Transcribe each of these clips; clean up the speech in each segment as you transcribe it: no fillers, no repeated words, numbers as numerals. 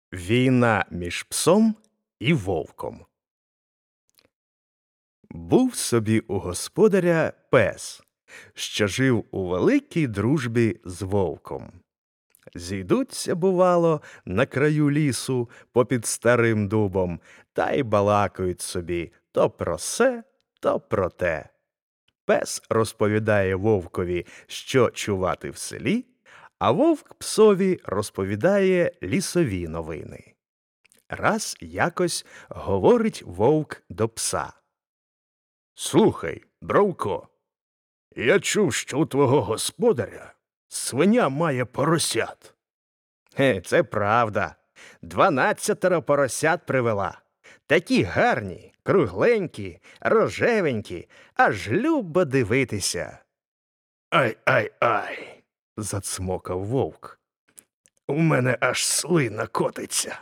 Війна між псом і вовком. Був собі у господаря пес, що жив у великій дружбі з вовком. Зійдуться, бувало, на краю лісу попід старим дубом та й балакають собі то про се, то про те. Пес розповідає вовкові, що чувати в селі, а вовк псові розповідає лісові новини. Раз якось говорить вовк до пса. «Слухай, бравко, я чув, що у твого господаря свиня має поросят». Це правда. 12 поросят привела. Такі гарні, кругленькі, рожевенькі, аж любо дивитися. «Ай-ай-ай», – зацмокав вовк. «У мене аж слина котиться.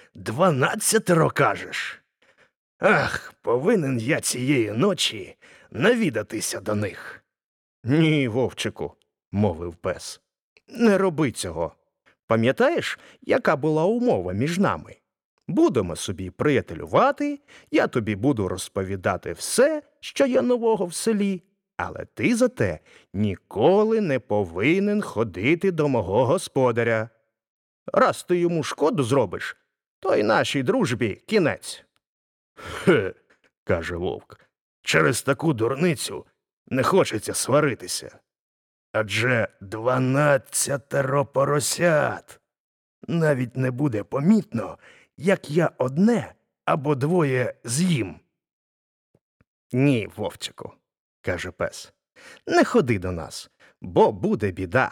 12, кажеш? Ах, повинен я цієї ночі навідатися до них». «Ні, вовчику», – мовив пес, – «не роби цього. Пам'ятаєш, яка була умова між нами? Будемо собі приятелювати, я тобі буду розповідати все, що є нового в селі, але ти зате ніколи не повинен ходити до мого господаря. Раз ти йому шкоду зробиш, то й нашій дружбі кінець». «Хе», – каже вовк, – «через таку дурницю не хочеться сваритися. Адже 12 поросят. Навіть не буде помітно, як я одне або двоє з'їм». «Ні, вовчику», – каже пес, – «не ходи до нас, бо буде біда».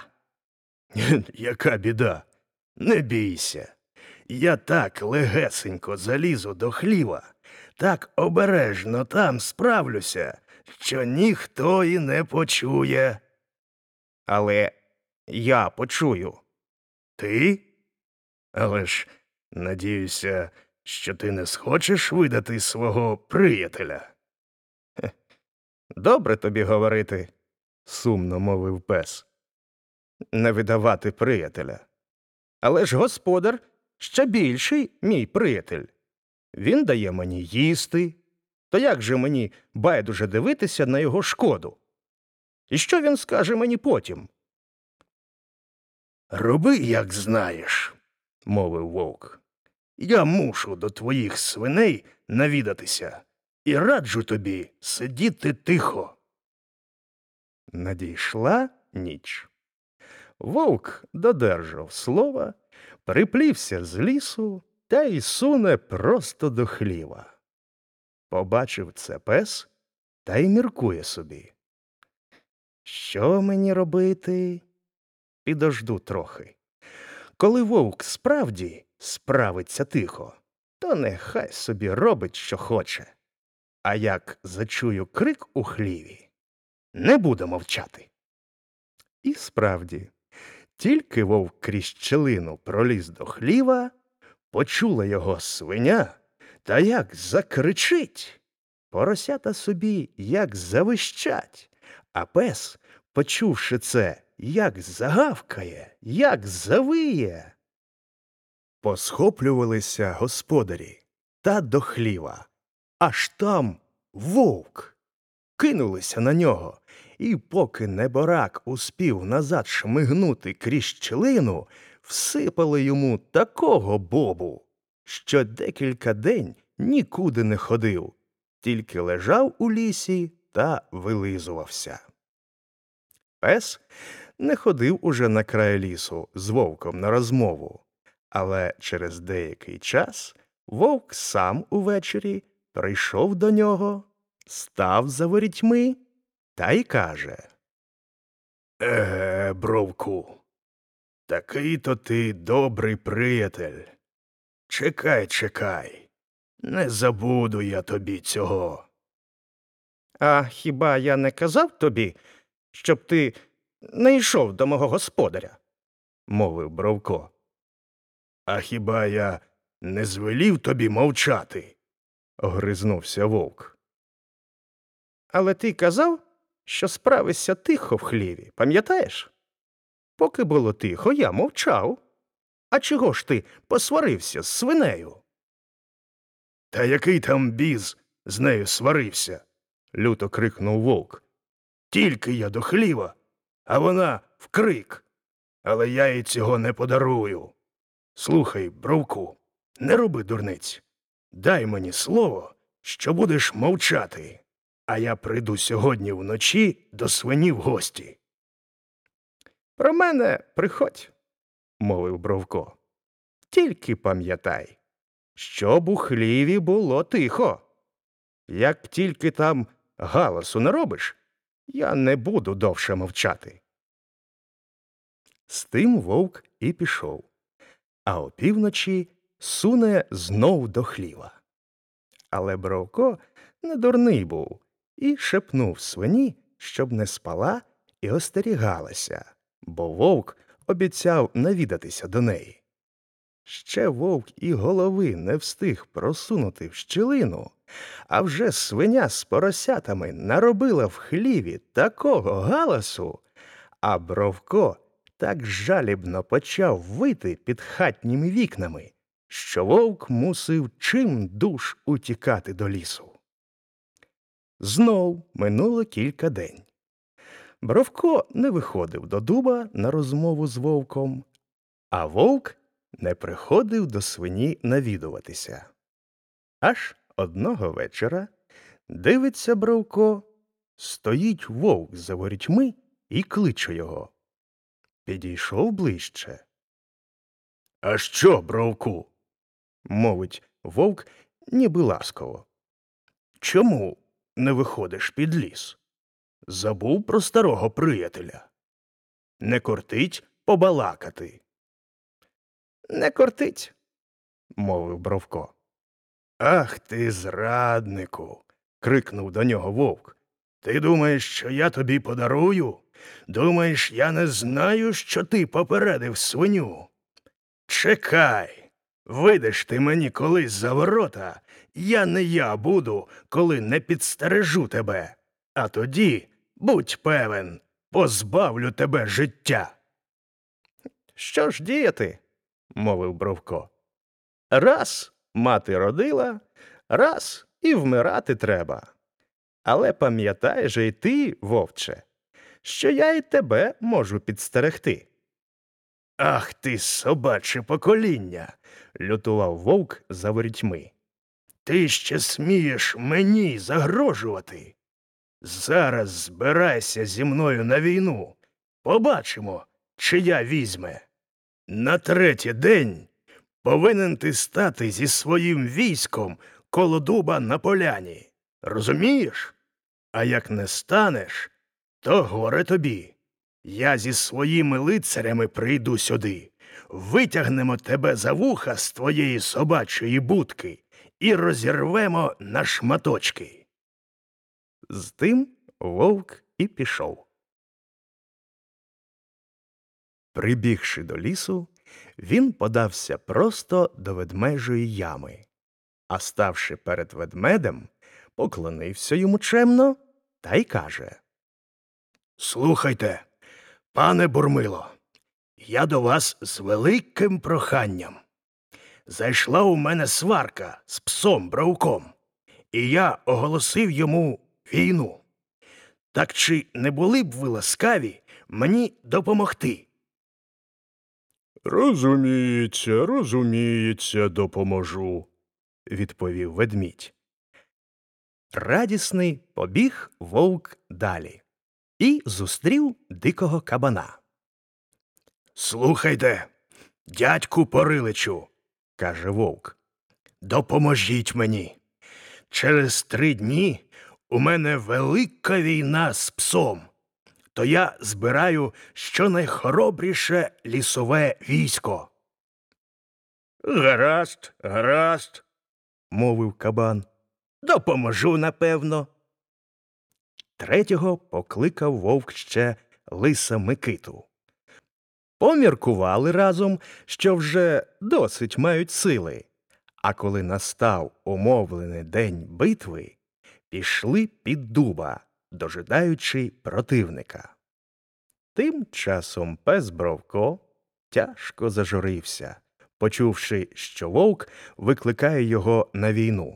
«Яка біда? Не бійся. Я так легесенько залізу до хліва, так обережно там справлюся, що ніхто і не почує». «Але я почую». «Ти? Але ж, надіюся, що ти не схочеш видати свого приятеля». «Добре тобі говорити», – сумно мовив пес, – «не видавати приятеля. Але ж господар ще більший мій приятель. Він дає мені їсти. То як же мені байдуже дивитися на його шкоду? І що він скаже мені потім?» «Роби, як знаєш», – мовив вовк. «Я мушу до твоїх свиней навідатися і раджу тобі сидіти тихо». Надійшла ніч. Вовк додержав слова, приплівся з лісу та й суне просто до хліва. Побачив це пес та й міркує собі. Що мені робити? Підожду трохи. Коли вовк справді справиться тихо, то нехай собі робить, що хоче. А як зачую крик у хліві, не буду мовчати. І справді, тільки вовк крізь щелину проліз до хліва, почула його свиня, та як закричить. Поросята собі як завищать, а пес, почувши це, як загавкає, як завиє. Посхоплювалися господарі та до хліва, аж там вовк. Кинулися на нього, і поки неборак успів назад шмигнути крізь щілину, всипали йому такого бобу, що декілька день нікуди не ходив, тільки лежав у лісі та вилизувався. Пес не ходив уже на край лісу з вовком на розмову, але через деякий час вовк сам увечері прийшов до нього, став за ворітьми та й каже: бровку, такий-то ти добрий приятель. Чекай, чекай, не забуду я тобі цього». «А хіба я не казав тобі, щоб ти не йшов до мого господаря?» – мовив Бровко. «А хіба я не звелів тобі мовчати?» – огризнувся вовк. «Але ти казав, що справишся тихо в хліві, пам'ятаєш? Поки було тихо, я мовчав. А чого ж ти посварився з свинею? Та який там біз з нею сварився? Люто крикнув вовк. Тільки я до хліва, а вона вкрик. Але я їй цього не подарую. Слухай, Бровку, не роби дурниць. Дай мені слово, що будеш мовчати, а я прийду сьогодні вночі до свині в гості. Про мене приходь, мовив Бровко. Тільки пам'ятай, щоб у хліві було тихо. Як тільки там галасу не робиш, я не буду довше мовчати. З тим вовк і пішов, а опівночі суне знов до хліва. Але Бровко не дурний був і шепнув свині, щоб не спала і остерігалася, бо вовк обіцяв навідатися до неї. Ще вовк і голови не встиг просунути в щілину, а вже свиня з поросятами наробила в хліві такого галасу, а Бровко так жалібно почав вити під хатніми вікнами, що вовк мусив чим душ утікати до лісу. Знов минуло кілька день. Бровко не виходив до дуба на розмову з вовком, а вовк не приходив до свині навідуватися. Аж одного вечора дивиться Бровко, стоїть вовк за ворітьми і кличе його. Підійшов ближче. — А що, Бровку? — мовить вовк ніби ласково. — Чому не виходиш під ліс? Забув про старого приятеля. Не кортить побалакати. — Не кортить, — мовив Бровко. — Ах ти, зраднику! — крикнув до нього вовк. — Ти думаєш, що я тобі подарую? Думаєш, я не знаю, що ти попередив свиню? Чекай! Вийдеш ти мені колись за ворота, я буду, коли не підстережу тебе. А тоді, будь певен, позбавлю тебе життя. — Що ж діяти? — мовив Бровко. — Раз мати родила, раз і вмирати треба. Але пам'ятай же й ти, вовче, що я й тебе можу підстерегти. — Ах ти, собаче покоління! — лютував вовк за ворітьми. — Ти ще смієш мені загрожувати? Зараз збирайся зі мною на війну. Побачимо, чия візьме. На третій день повинен ти стати зі своїм військом коло дуба на поляні. Розумієш? А як не станеш, то горе тобі. Я зі своїми лицарями прийду сюди, витягнемо тебе за вуха з твоєї собачої будки і розірвемо на шматочки. З тим вовк і пішов. Прибігши до лісу, він подався просто до ведмежої ями, а ставши перед ведмедем, поклонився йому чемно та й каже: «Слухайте, пане Бурмило, я до вас з великим проханням. Зайшла у мене сварка з псом Бровком, і я оголосив йому війну. Так чи не були б ви ласкаві мені допомогти?» Розуміється, допоможу», – відповів ведмідь. Радісний побіг вовк далі і зустрів дикого кабана. «Слухайте, дядьку Пориличу, – каже вовк, – допоможіть мені. Через 3 дні у мене велика війна з псом, то я збираю щонайхоробріше лісове військо». Гаразд, – мовив кабан, – допоможу, напевно. Третього покликав вовк ще лиса Микиту. Поміркували разом, що вже досить мають сили, а коли настав умовлений день битви, пішли під дуба, дожидаючи противника. Тим часом пес Бровко, тяжко зажурився, почувши, що вовк викликає його на війну.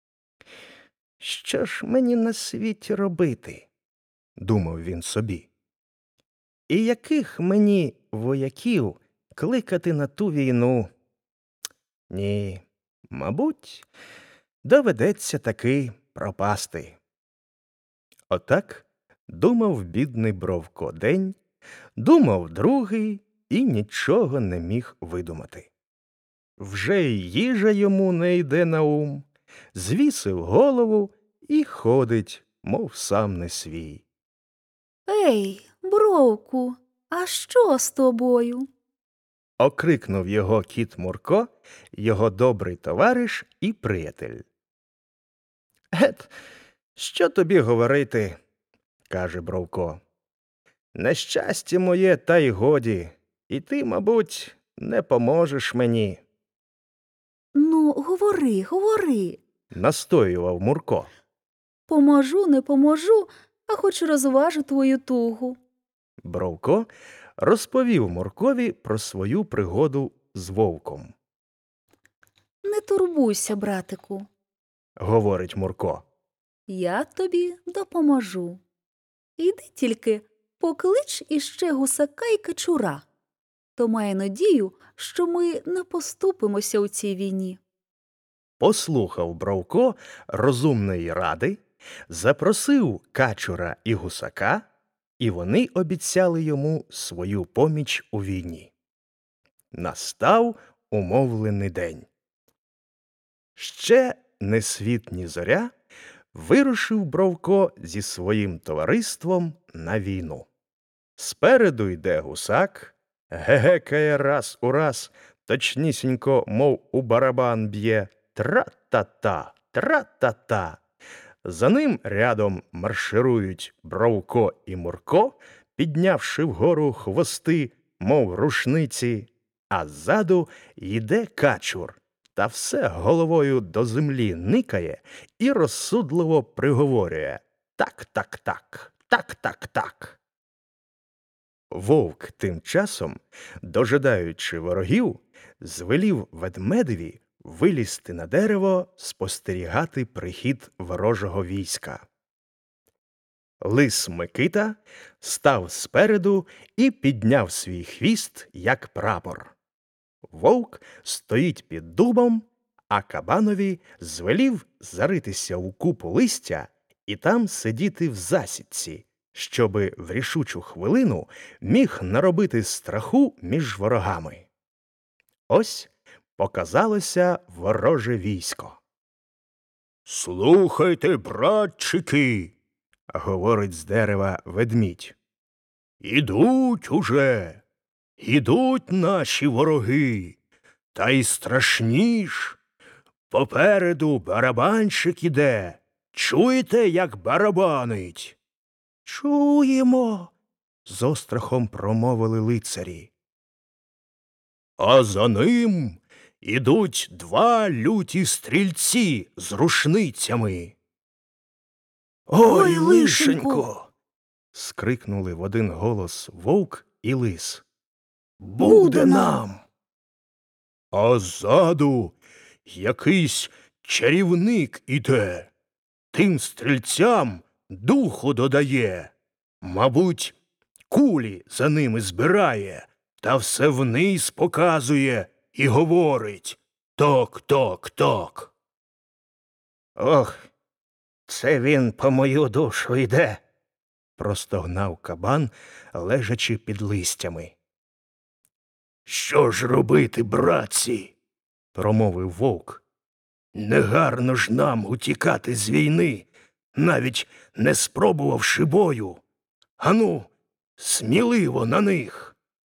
«Що ж мені на світі робити?» – думав він собі. «І яких мені вояків кликати на ту війну? Ні, мабуть, доведеться таки пропасти». Отак думав бідний Бровко день, думав другий і нічого не міг видумати. Вже й їжа йому не йде на ум, звісив голову і ходить, мов сам не свій. «Ей, Бровку, а що з тобою?» – окрикнув його кіт Мурко, його добрий товариш і приятель. «Ет, що тобі говорити?» – каже Бровко. «Нещастя моє, та й годі, і ти, мабуть, не поможеш мені», «Ну, говори, говори. – настоював Мурко. Поможу, не поможу, а хоч розважу твою тугу». Бровко розповів Муркові про свою пригоду з вовком. «Не турбуйся, братику, – говорить Мурко. я тобі допоможу. Іди тільки поклич іще гусака й качура, то має надію, що ми не поступимося у цій війні». Послухав Бровко розумної ради, запросив качура і гусака, і вони обіцяли йому свою поміч у війні. Настав умовлений день. Ще не світ, ні зоря вирушив Бровко зі своїм товариством на війну. Спереду йде гусак, гегекає раз у раз, точнісінько, мов у барабан б'є, тра-та-та, тра-та-та. За ним рядом марширують Бровко і Мурко, піднявши вгору хвости, мов рушниці, а ззаду йде качур, та все головою до землі никає і розсудливо приговорює: «Так-так-так, так-так-так». Вовк тим часом, дожидаючи ворогів, звелів ведмедеві вилізти на дерево, спостерігати прихід ворожого війська. Лис Микита став спереду і підняв свій хвіст, як прапор. Вовк стоїть під дубом, а кабанові звелів заритися у купу листя і там сидіти в засідці, щоби в рішучу хвилину міг наробити страху між ворогами. Ось показалося вороже військо. «Слухайте, братчики», – говорить з дерева ведмідь. «Ідуть уже, ідуть наші вороги, та й страшніш. Попереду барабанщик іде. Чуєте, як барабанить?» «Чуємо», – з острахом промовили лицарі. «А за ним ідуть два люті стрільці з рушницями». «Ой, лишенько!» – скрикнули в один голос вовк і лис. «Буде нам!» А ззаду якийсь чарівник іде, тим стрільцям духу додає, мабуть, кулі за ними збирає, та все вниз показує і говорить: «Ток-ток-ток». «Ох, це він по мою душу йде», – простогнав кабан, лежачи під листями. «Що ж робити, братці?» – промовив вовк. «Негарно ж нам утікати з війни, навіть не спробувавши бою. Ану, сміливо на них!»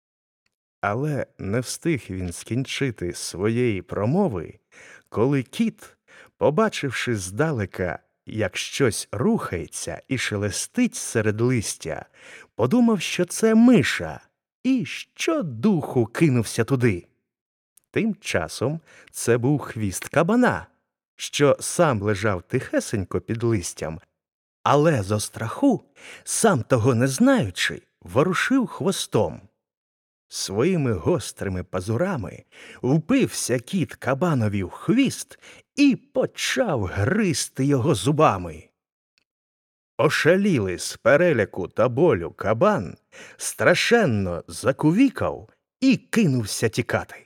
Але не встиг він скінчити своєї промови, коли кіт, побачивши здалека, як щось рухається і шелестить серед листя, подумав, що це миша, і щодуху кинувся туди. Тим часом це був хвіст кабана, що сам лежав тихесенько під листям, але зо страху, сам того не знаючи, ворушив хвостом. Своїми гострими пазурами впився кіт кабанові в хвіст і почав гризти його зубами. Ошалілий з переляку та болю кабан страшенно закувікав і кинувся тікати.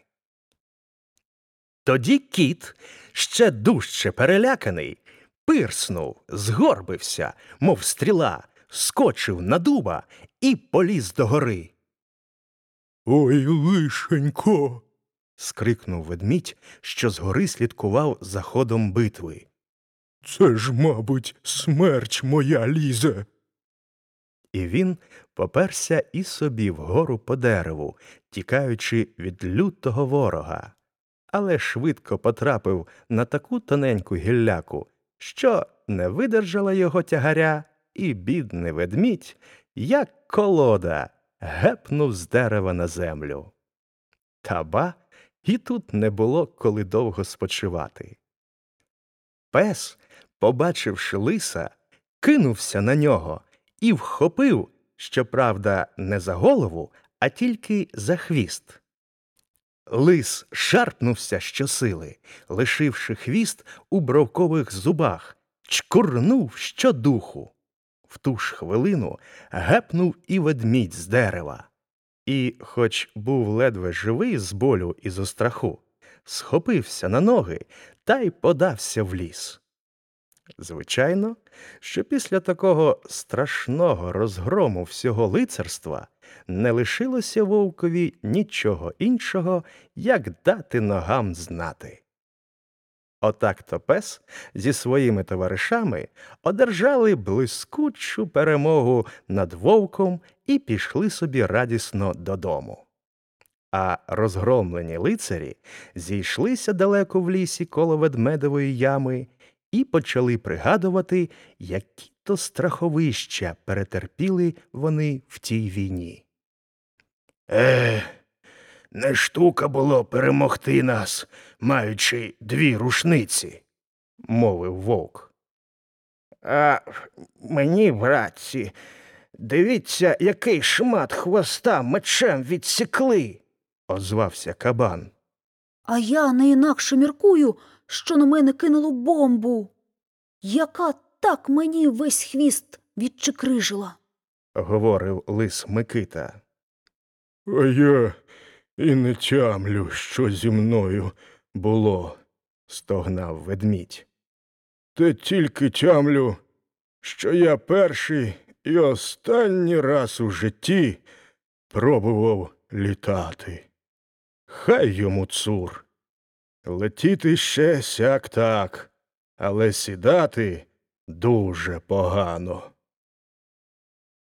Тоді кіт, ще дужче переляканий, пирснув, згорбився, мов стріла, скочив на дуба і поліз догори. «Ой, лишенько!» – скрикнув ведмідь, що згори слідкував за ходом битви. «Це ж, мабуть, смерч моя лізе!» І він поперся і собі вгору по дереву, тікаючи від лютого ворога, але швидко потрапив на таку тоненьку гілляку, що не видержала його тягаря, і бідний ведмідь, як колода, гепнув з дерева на землю. Та ба, і тут не було коли довго спочивати. Пес, побачивши лиса, кинувся на нього і вхопив, щоправда, не за голову, а тільки за хвіст. Лис шарпнувся щосили, лишивши хвіст у бровкових зубах, чкурнув щодуху. В ту ж хвилину гепнув і ведмідь з дерева. І, хоч був ледве живий з болю і зо страху, схопився на ноги та й подався в ліс. Звичайно, що після такого страшного розгрому всього лицарства не лишилося вовкові нічого іншого, як дати ногам знати. Отак-то пес зі своїми товаришами одержали блискучу перемогу над вовком і пішли собі радісно додому. А розгромлені лицарі зійшлися далеко в лісі коло ведмедової ями і почали пригадувати, які то страховища перетерпіли вони в тій війні. Не штука було перемогти нас, маючи 2 рушниці, – мовив вовк. А мені, братці, дивіться, який шмат хвоста мечем відсікли, – озвався кабан. А я не інакше міркую, що на мене кинуло бомбу, яка так мені весь хвіст відчикрижила, – говорив лис Микита. А я і не тямлю, що зі мною було, – стогнав ведмідь. Та тільки тямлю, що я перший і останній раз у житті пробував літати. Хай йому цур. Летіти ще сяк так, але сідати дуже погано.